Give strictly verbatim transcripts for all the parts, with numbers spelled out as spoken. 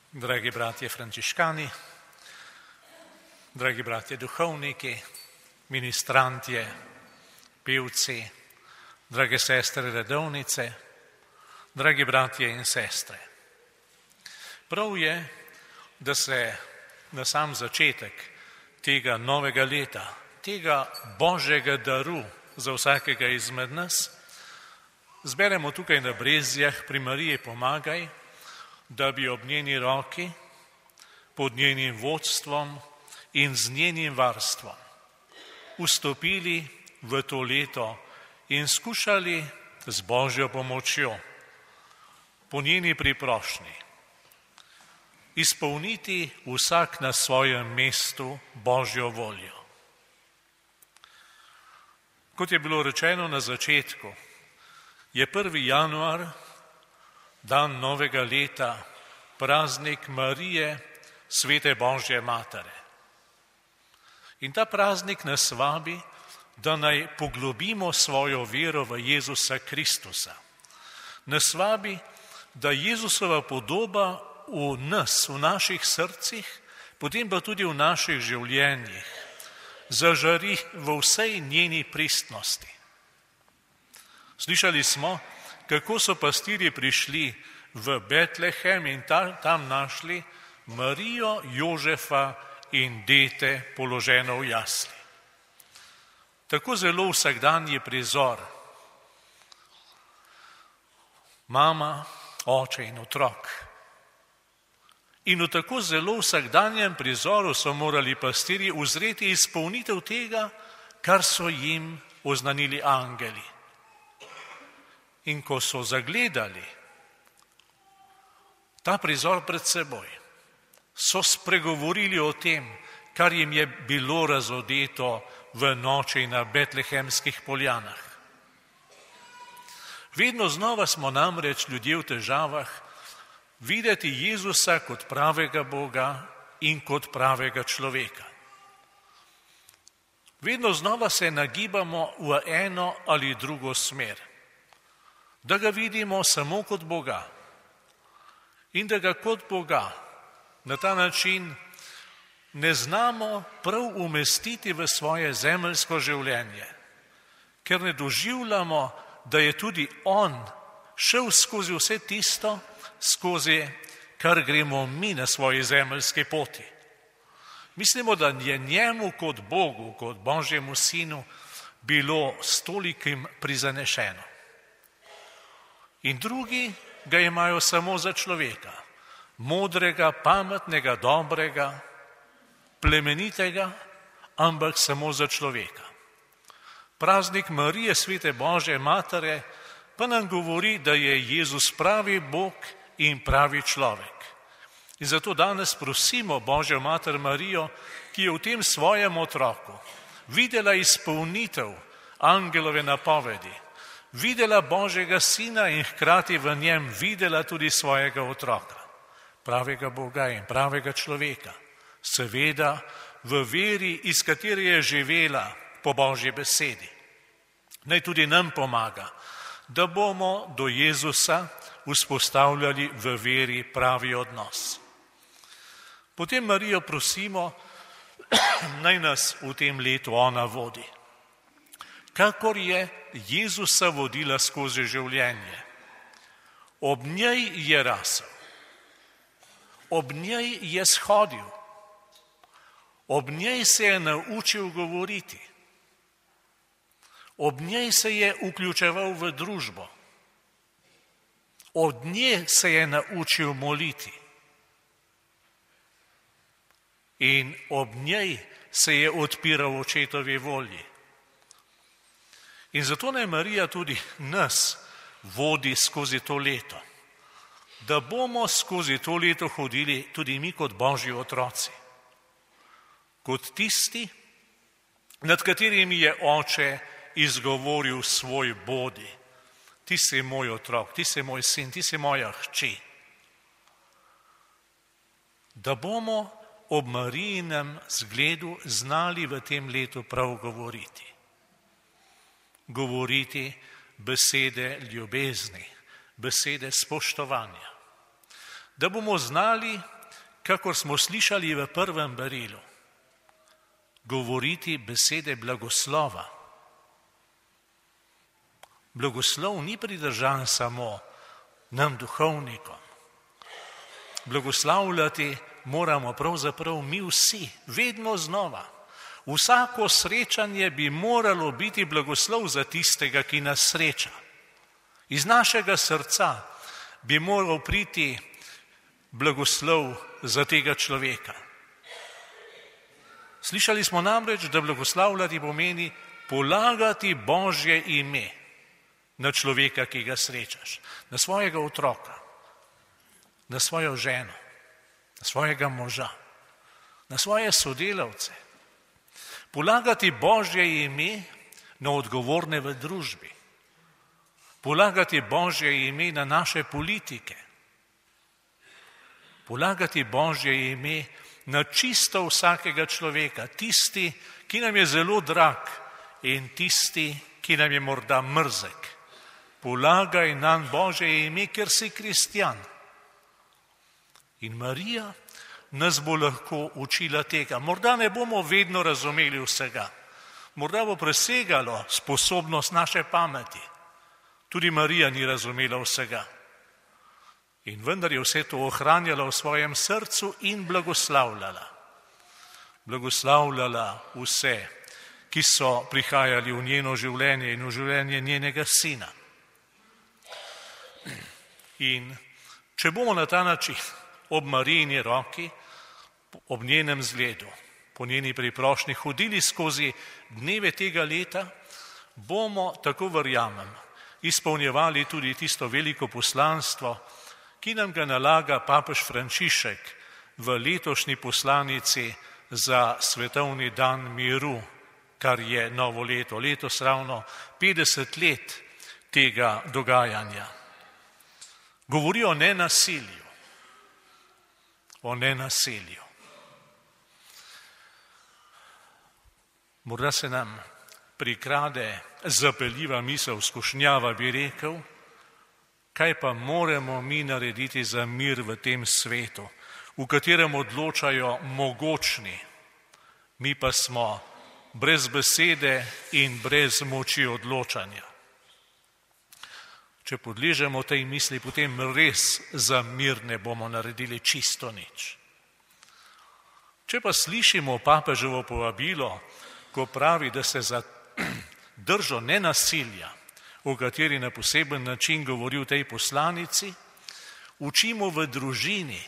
Dragi bratje frančiškani, dragi bratje duhovniki, ministrantje, pevci, drage sestre redovnice, dragi bratje in sestre. Prav je, da se na sam začetek tega novega leta, tega Božjega daru za vsakega izmed nas, zberemo tukaj na Brezjah pri Mariji Pomagaj, da bi ob njeni roki, pod njenim vodstvom in z njenim varstvom vstopili v to leto in skušali z Božjo pomočjo, po njeni priprošnji, izpolniti vsak na svojem mestu Božjo voljo. Kot je bilo rečeno na začetku, je prvi januar, dan novega leta, praznik Marije, svete Božje Matere. In ta praznik nas vabi, da naj poglobimo svojo vero v Jezusa Kristusa. Nas vabi, da Jezusova podoba v nas, v naših srcih, potem pa tudi v naših življenjih, zažari v vsej njeni pristnosti. Slišali smo, kako so pastirji prišli v Betlehem in tam našli Marijo, Jožefa in dete položeno v jasli. Tako zelo vsakdanji prizor. Mama, oče in otrok. In v tako zelo vsakdanjem prizoru so morali pastirji uzreti izpolnitev tega, kar so jim oznanili angeli. In ko so zagledali ta prizor pred seboj, so spregovorili o tem, kar jim je bilo razodeto v noči na betlehemskih poljanah. Vedno znova smo namreč ljudje v težavah videti Jezusa kot pravega Boga in kot pravega človeka. Vedno znova se nagibamo v eno ali drugo smer, da ga vidimo samo kot Boga in da ga kot Boga na ta način ne znamo prav umestiti v svoje zemeljsko življenje, ker ne doživljamo, da je tudi On šel skozi vse tisto, skozi kar gremo mi na svoji zemeljski poti. Mislimo, da je njemu kot Bogu, kot Božjemu sinu bilo s tolikim prizanešeno. In drugi ga imajo samo za človeka, modrega, pametnega, dobrega, plemenitega, ampak samo za človeka. Praznik Marije, svete Božje Matere, pa nam govori, da je Jezus pravi Bog in pravi človek. In zato danes prosimo Božjo Mater Marijo, ki je v tem svojem otroku videla izpolnitev angelove napovedi, videla Božjega sina in hkrati v njem videla tudi svojega otroka, pravega Boga in pravega človeka, seveda v veri, iz katere je živela po Božji besedi. Naj tudi nam pomaga, da bomo do Jezusa vzpostavljali v veri pravi odnos. Potem Marijo prosimo, naj nas v tem letu ona vodi. Kakor je Jezusa vodila skozi življenje. Ob njej je rasel, ob njej je shodil, ob njej se je naučil govoriti, ob njej se je vključeval v družbo, od nje se je naučil moliti in ob njej se je odpiral očetovi volji. In zato naj Marija tudi nas vodi skozi to leto, da bomo skozi to leto hodili tudi mi kot Božji otroci, kot tisti, nad katerimi je Oče izgovoril svoj bodi. Ti si moj otrok, ti si moj sin, ti si moja hči. Da bomo ob Marijinem zgledu znali v tem letu prav govoriti. Govoriti besede ljubezni, besede spoštovanja. Da bomo znali kakor smo slišali v prvem berilu, govoriti besede blagoslova. Blagoslov ni pridržan samo nam duhovnikom. Blagoslavljati moramo pravzaprav mi vsi, vedno znova. Vsako srečanje bi moralo biti blagoslov za tistega, ki nas sreča. Iz našega srca bi moral priti blagoslov za tega človeka. Slišali smo namreč, da blagoslavljati pomeni polagati Božje ime na človeka, ki ga srečaš, na svojega otroka, na svojo ženo, na svojega moža, na svoje sodelavce. Polagati Božje ime na odgovorne v družbi. Polagati Božje ime na naše politike. Polagati Božje ime na čisto vsakega človeka, tisti, ki nam je zelo drag in tisti, ki nam je morda mrzek. Polagaj nam Božje ime, ker si kristjan. In Marija nas bo lahko učila tega. Morda ne bomo vedno razumeli vsega. Morda bo presegalo sposobnost naše pameti. Tudi Marija ni razumela vsega. In vendar je vse to ohranjala v svojem srcu in blagoslavljala. Blagoslavljala vse, ki so prihajali v njeno življenje in v življenje njenega sina. In če bomo na ta način ob Marijini roki, ob njenem zgledu, po njeni priprošnji hodili skozi dneve tega leta, bomo, tako verjamem, izpolnjevali tudi tisto veliko poslanstvo, ki nam ga nalaga papež Frančišek v letošnji poslanici za svetovni dan miru, kar je novo leto, letos ravno petdeset let tega dogajanja. Govori o nenasilju. O nenasilju. Morda se nam prikrade zapeljiva misel, skušnjava, bi rekel, kaj pa moramo mi narediti za mir v tem svetu, v katerem odločajo mogočni, mi pa smo brez besede in brez moči odločanja. Če podležemo tej misli, potem res za mir ne bomo naredili čisto nič. Če pa slišimo papeževo povabilo, ko pravi, da se za držo nenasilja, o kateri na poseben način govori v tej poslanici, učimo v družini,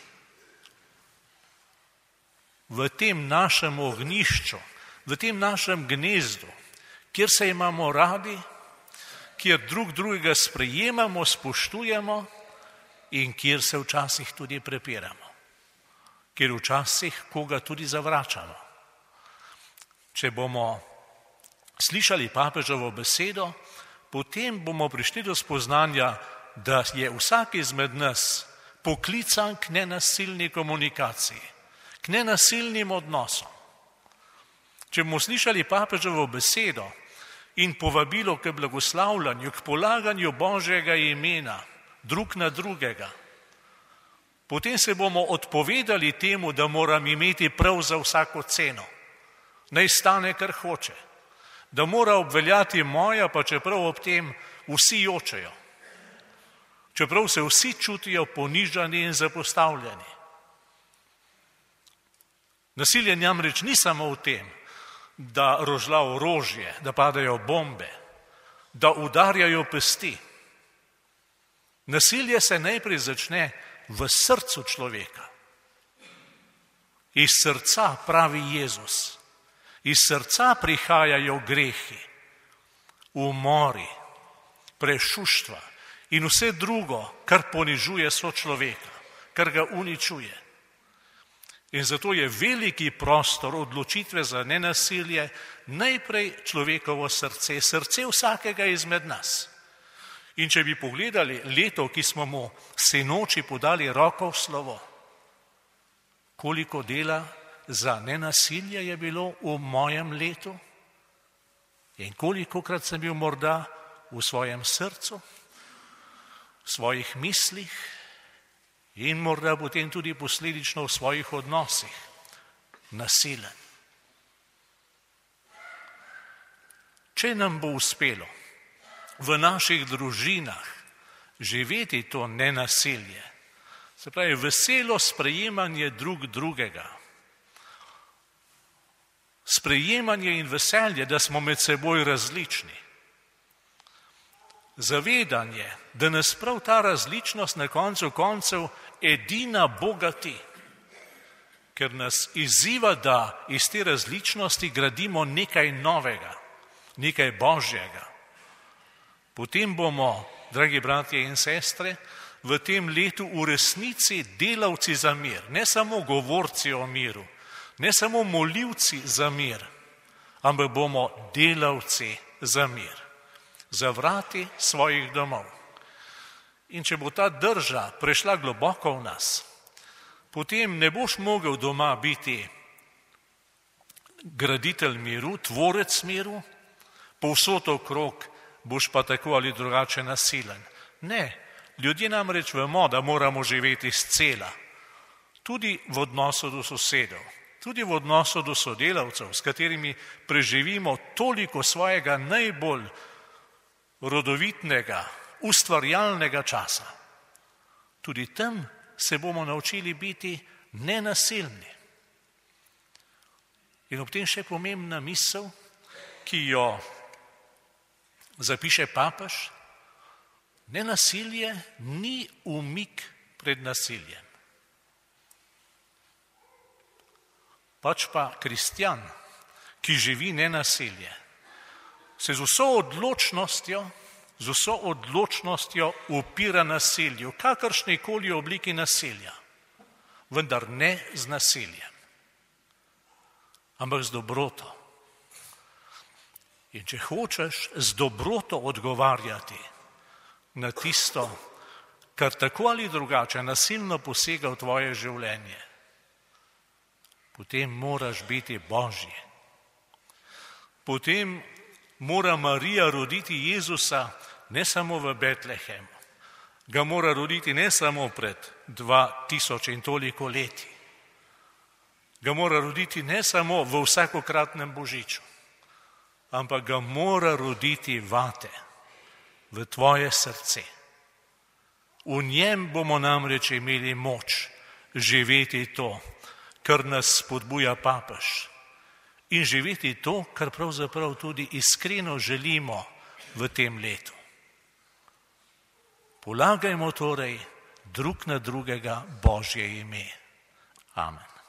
v tem našem ognjišču, v tem našem gnezdu, kjer se imamo radi, kjer drug drugega sprejemamo, spoštujemo in kjer se včasih tudi prepiramo, kjer včasih koga tudi zavračamo. Če bomo slišali papeževo besedo, potem bomo prišli do spoznanja, da je vsak izmed nas poklican k nenasilni komunikaciji, k nenasilnim odnosom. Če bomo slišali papeževo besedo in povabilo k blagoslavljanju, k polaganju Božjega imena drug na drugega, potem se bomo odpovedali temu, da moram imeti prav za vsako ceno. Naj stane, kar hoče. Da mora obveljati moja, pa čeprav ob tem vsi jočejo. Čeprav se vsi čutijo ponižani in zapostavljeni. Nasilje namreč ni samo v tem, da rožlja orožje, da padajo bombe, da udarjajo pesti. Nasilje se najprej začne v srcu človeka. Iz srca, pravi Jezus, iz srca prihajajo grehi, umori, prešuštva in vse drugo, kar ponižuje sočloveka, kar ga uničuje. In zato je veliki prostor odločitve za nenasilje najprej človekovo srce, srce vsakega izmed nas. In če bi pogledali leto, ki smo mu sinoči podali roko v slovo, koliko dela za nenasilje je bilo v mojem letu in kolikokrat sem bil morda v svojem srcu, v svojih mislih in morda potem tudi posledično v svojih odnosih nasilen. Če nam bo uspelo v naših družinah živeti to nenasilje, se pravi veselo sprejemanje drug drugega, sprejemanje in veselje, da smo med seboj različni, zavedanje, da nas prav ta različnost na koncu koncev edina bogati, ker nas izziva, da iz te različnosti gradimo nekaj novega, nekaj božjega. Potem bomo, dragi bratje in sestre, v tem letu v resnici delavci za mir, ne samo govorci o miru, ne samo molivci za mir, ampak bomo delavci za mir, za vrati svojih domov. In če bo ta drža prešla globoko v nas, potem ne boš mogel doma biti graditelj miru, tvorec miru, povsod okrog boš pa tako ali drugače nasilen. Ne, ljudje namreč vemo, da moramo živeti scela, tudi v odnosu do sosedov, tudi v odnosu do sodelavcev, s katerimi preživimo toliko svojega najbolj rodovitnega, ustvarjalnega časa. Tudi tam se bomo naučili biti nenasilni. In ob tem še pomembna misel, ki jo zapiše papež: nenasilje ni umik pred nasiljem. Pač pa kristjan, ki živi nenasilje, se z vso odločnostjo, z vso odločnostjo upira nasilju, kakršnikoli obliki nasilja, vendar ne z nasiljem, ampak z dobroto. In če hočeš z dobroto odgovarjati na tisto, kar tako ali drugače nasilno posega v tvoje življenje, potem moraš biti Božji. Potem mora Marija roditi Jezusa ne samo v Betlehemu, ga mora roditi ne samo pred dva tisoč in toliko leti, ga mora roditi ne samo v vsakokratnem božiču, ampak ga mora roditi vate, v tvoje srce. V njem bomo namreč imeli moč živeti to, kar nas spodbuja papež, in živeti to, kar pravzaprav tudi iskreno želimo v tem letu. Polagajmo torej drug na drugega Božje ime. Amen.